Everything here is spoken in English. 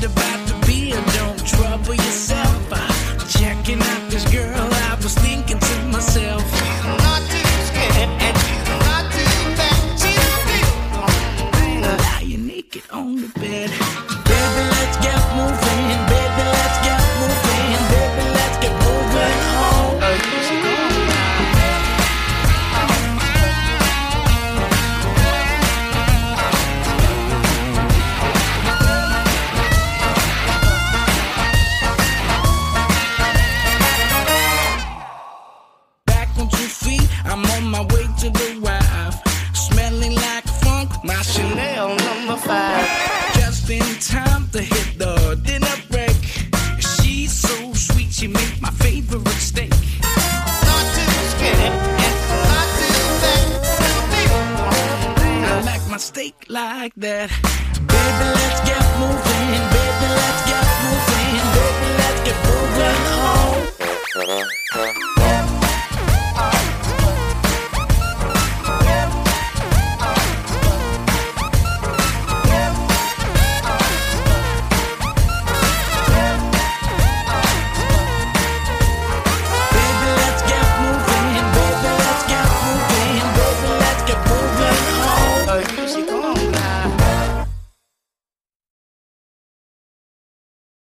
about to be, or don't trouble yourself. Checking out this girl, I was thinking to myself, not too scared and not too bad. She's real. Lie you naked on the bed. Baby, let's get moving. Baby, let's get moving. Baby, let's get moving on. I'm on my way to the wife, smelling like funk, my Chanel #5. Just in time to hit the dinner break. She's so sweet, she make my favorite steak. Not too skinny, not too fat. I like my steak like that. Baby, let's get moving. Baby, let's get moving. Baby, let's get moving on.